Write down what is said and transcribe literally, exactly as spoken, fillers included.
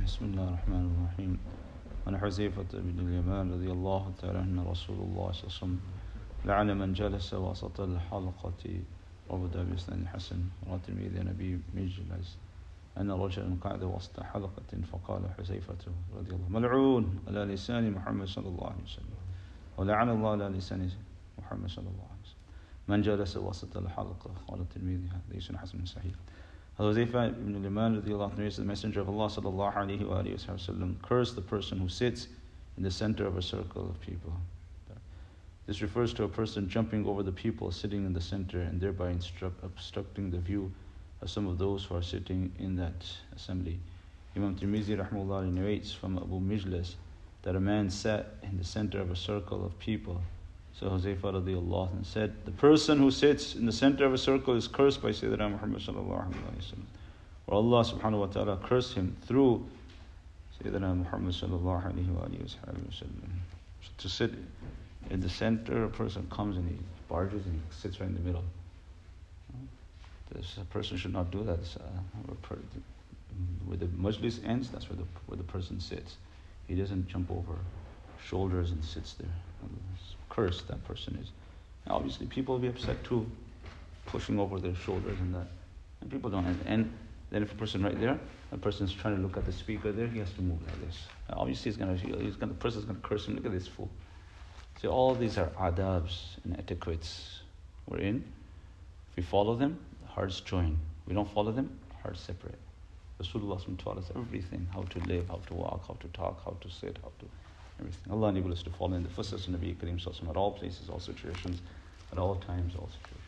بسم الله الرحمن الرحيم. عن حذيفة بن اليمان رضي الله تعالى عنه رسول الله صلى الله عليه وسلم لعن من جلس وسط الحلقة وبدأ بإسناد حسن. رواه الترمذي عن أبي مجلس أن رجلا قعد وسط حلقة فقال حذيفة رضي الله ملعون على لسان محمد صلى الله عليه وسلم ولعن الله على لسان محمد صلى الله عليه وسلم من جلس وسط الحلقة. قال الترمذي حديث حسن صحيح. Huzaifa ibn al-Yaman radiallahu anhu, the Messenger of Allah sallallahu alayhi wa alayhi wa sallam cursed the person who sits in the center of a circle of people. This refers to a person jumping over the people sitting in the center and thereby instruct, obstructing the view of some of those who are sitting in that assembly. Imam Tirmidhi rahmahullah narrates from Abu Mijlas that a man sat in the center of a circle of people. So Huzaifa radiallahu anhu said, the person who sits in the center of a circle is cursed by Sayyidina Muhammad sallallahu alayhi wa sallam. Or Allah subhanahu wa ta'ala cursed him through Sayyidina Muhammad sallallahu alayhi wa sallam. So to sit in the center, a person comes and he barges and he sits right in the middle. This a person should not do that. Uh, where the majlis ends, that's where the, where the person sits. He doesn't jump over shoulders and sits there. Cursed that person is. Now obviously people will be upset too, pushing over their shoulders and that. And people don't have, and then if a person right there, a person's trying to look at the speaker there, he has to move like this. Now obviously he's gonna, he's gonna, the person's gonna curse him. Look at this fool. See, all these are adabs and etiquettes we're in. If we follow them, the hearts join. We don't follow them, hearts separate. Rasulullah taught us everything: how to live, how to walk, how to talk, how to sit, how to everything. Allah enable us to follow in the footsteps of Nabi Kareem Sallallahu Alaihi Wasallam at all places, all situations, at all times, all situations.